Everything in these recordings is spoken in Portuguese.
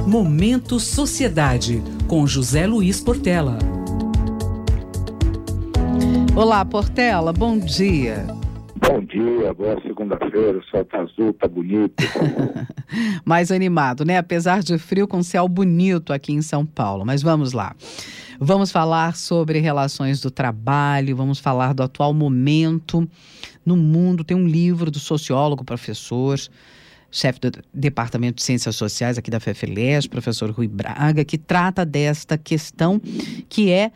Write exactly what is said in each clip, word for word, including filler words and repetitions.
Momento Sociedade, com José Luiz Portela. Olá, Portela, bom dia. Bom dia, boa segunda-feira, o sol tá azul, tá bonito. Mais animado, né? Apesar de frio, com céu bonito aqui em São Paulo. Mas vamos lá. Vamos falar sobre relações do trabalho, vamos falar do atual momento no mundo. Tem um livro do sociólogo, professor, chefe do Departamento de Ciências Sociais aqui da FEFELESH, professor Rui Braga, que trata desta questão que é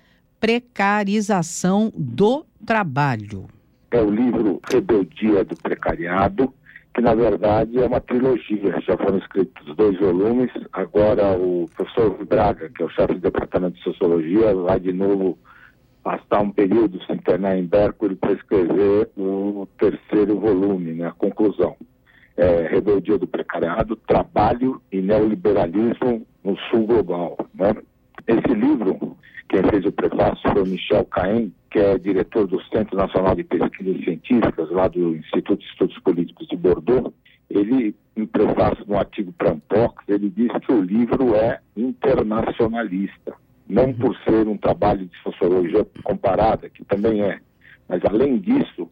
precarização do trabalho. É o livro Rebeldia do Precariado, que na verdade é uma trilogia. Já foram escritos dois volumes. Agora o professor Rui Braga, que é o chefe do Departamento de Sociologia, vai de novo passar um período se internar em Berkeley para escrever o terceiro volume, né, a conclusão. É, Rebeldia do Precariado, Trabalho e Neoliberalismo no Sul Global. Né? Esse livro, quem fez o prefácio foi o Michel Cahen, que é diretor do Centro Nacional de Pesquisas Científicas, lá do Instituto de Estudos Políticos de Bordeaux. Ele, em prefácio de um artigo para a Ampox, ele diz que o livro é internacionalista, não por ser um trabalho de sociologia comparada, que também é, mas além disso,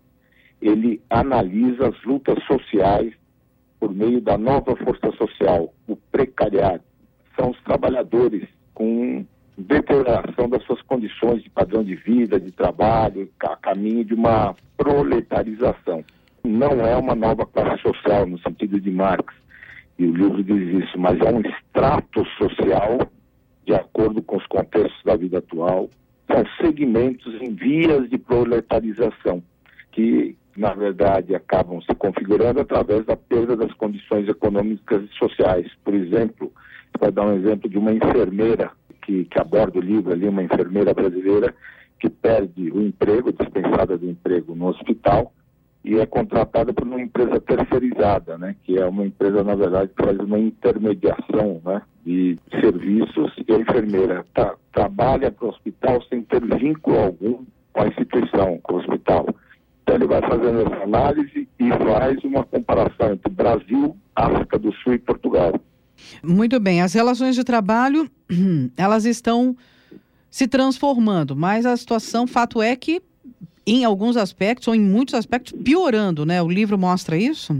ele analisa as lutas sociais por meio da nova força social, o precariado. São os trabalhadores com deterioração das suas condições de padrão de vida, de trabalho, a caminho de uma proletarização. Não é uma nova classe social no sentido de Marx, e o livro diz isso, mas é um extrato social de acordo com os contextos da vida atual. São segmentos em vias de proletarização, que na verdade acabam se configurando através da perda das condições econômicas e sociais. Por exemplo, vai dar um exemplo de uma enfermeira que, que aborda o livro ali, uma enfermeira brasileira que perde o emprego, dispensada do emprego no hospital, e é contratada por uma empresa terceirizada, né, que é uma empresa, na verdade, que faz uma intermediação, né, de serviços, e a enfermeira tá, trabalha para o hospital sem ter vínculo algum com a instituição, com o hospital. Então ele vai fazendo essa análise e faz uma comparação entre Brasil, África do Sul e Portugal. Muito bem, as relações de trabalho, elas estão se transformando, mas a situação, fato é que, em alguns aspectos, ou em muitos aspectos, piorando, né? O livro mostra isso?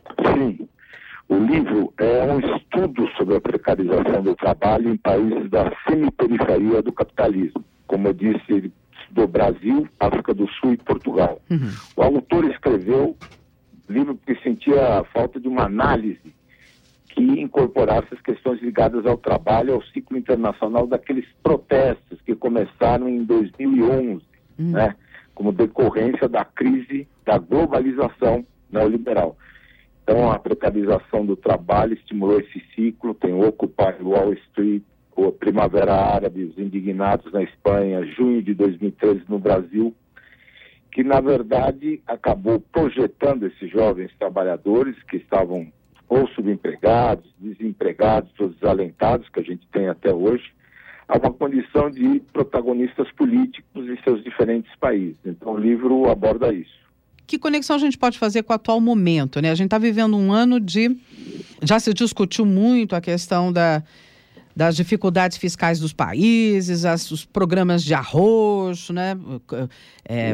Sim. O livro é um estudo sobre a precarização do trabalho em países da semiperiferia do capitalismo. Como eu disse, ele do Brasil, África do Sul e Portugal. Uhum. O autor escreveu o livro porque sentia a falta de uma análise que incorporasse as questões ligadas ao trabalho, ao ciclo internacional daqueles protestos que começaram em dois mil e onze, uhum. né, como decorrência da crise da globalização neoliberal. Então, a precarização do trabalho estimulou esse ciclo, tem o Occupy Wall Street, a Primavera Árabe, os indignados na Espanha, junho de dois mil e treze no Brasil, que na verdade acabou projetando esses jovens trabalhadores que estavam ou subempregados, desempregados, ou desalentados, que a gente tem até hoje, a uma condição de protagonistas políticos em seus diferentes países. Então o livro aborda isso. Que conexão a gente pode fazer com o atual momento, né? A gente está vivendo um ano de... Já se discutiu muito a questão da... das dificuldades fiscais dos países, as, os programas de arroz, né, é,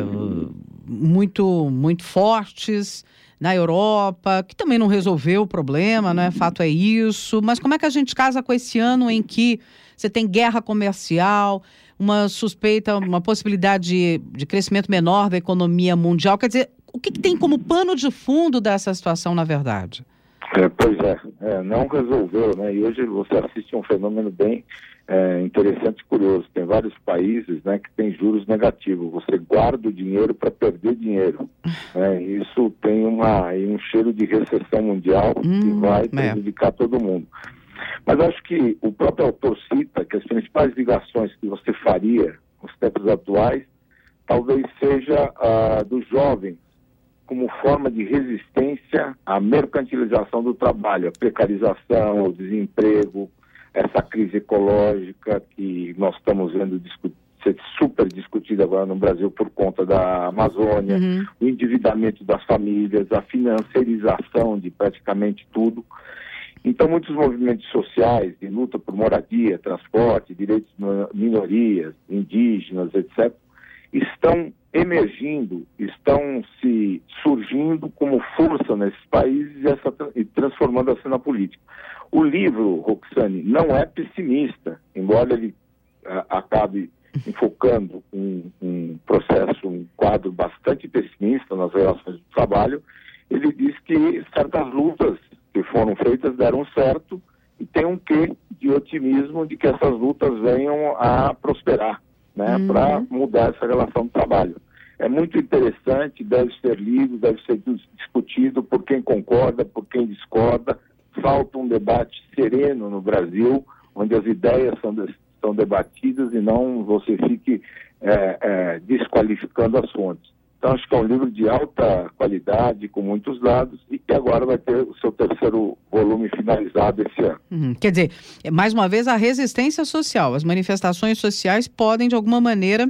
muito, muito fortes na Europa, que também não resolveu o problema, né, fato é isso. Mas como é que a gente casa com esse ano em que você tem guerra comercial, uma suspeita, uma possibilidade de, de crescimento menor da economia mundial? Quer dizer, o que, que tem como pano de fundo dessa situação, na verdade? É, pois é, é, não resolveu, né? E hoje você assiste a um fenômeno bem é, interessante e curioso. Tem vários países, né, que tem juros negativos. Você guarda o dinheiro para perder dinheiro. Né? Isso tem uma, um cheiro de recessão mundial hum, que vai prejudicar é. todo mundo. Mas acho que o próprio autor cita que as principais ligações que você faria nos tempos atuais talvez seja a uh, dos jovens, como forma de resistência à mercantilização do trabalho, à precarização, ao desemprego, essa crise ecológica que nós estamos vendo discutir, ser super discutida agora no Brasil por conta da Amazônia, uhum. o endividamento das famílias, a financiarização de praticamente tudo. Então, muitos movimentos sociais de luta por moradia, transporte, direitos de minorias, indígenas, etcétera, estão emergindo, estão se surgindo como força nesses países e, essa, e transformando a cena política. O livro, Roxane, não é pessimista, embora ele a, acabe enfocando um, um processo, um quadro bastante pessimista nas relações do trabalho. Ele diz que certas lutas que foram feitas deram certo e tem um quê de otimismo de que essas lutas venham a prosperar, né, uhum. para mudar essa relação de trabalho. É muito interessante, deve ser lido, deve ser discutido por quem concorda, por quem discorda. Falta um debate sereno no Brasil, onde as ideias são, de, são debatidas e não você fique é, é, desqualificando as fontes. Então, acho que é um livro de alta qualidade, com muitos dados, e que agora vai ter o seu terceiro volume finalizado esse ano. Uhum. Quer dizer, mais uma vez, a resistência social, as manifestações sociais podem, de alguma maneira,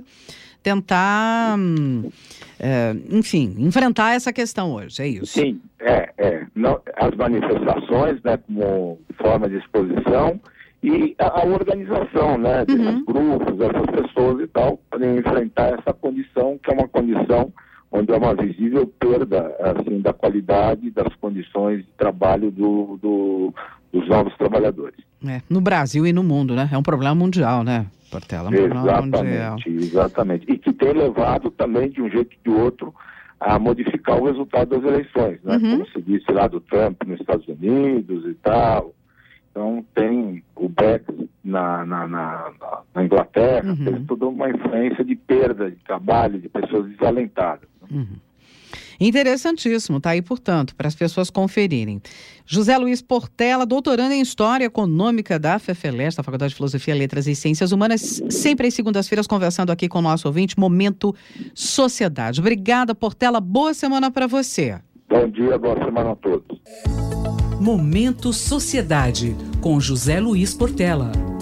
tentar, hum, é, enfim, enfrentar essa questão hoje, é isso? Sim, é. é. Não, as manifestações, né, como forma de exposição, e a, a organização, né, desses uhum. grupos, essas pessoas e tal, podem enfrentar essa condição, que é uma condição onde há uma visível perda, assim, da qualidade das condições de trabalho do, do, dos novos trabalhadores. É, no Brasil e no mundo, né? É um problema mundial, né, Portela? É um exatamente, problema mundial. Exatamente. E que tem levado também, de um jeito ou de outro, a modificar o resultado das eleições, né? Uhum. Como se disse lá do Trump nos Estados Unidos e tal. Então, tem o Brexit na, na, na, na Inglaterra, uhum. teve toda uma influência de perda de trabalho, de pessoas desalentadas. Uhum. Interessantíssimo, tá aí, portanto, para as pessoas conferirem. José Luiz Portela, doutorando em História Econômica da FEFELEST, da Faculdade de Filosofia, Letras e Ciências Humanas, sempre às segundas-feiras conversando aqui com o nosso ouvinte, Momento Sociedade. Obrigada, Portela, boa semana para você. Bom dia, boa semana a todos. Momento Sociedade, com José Luiz Portela.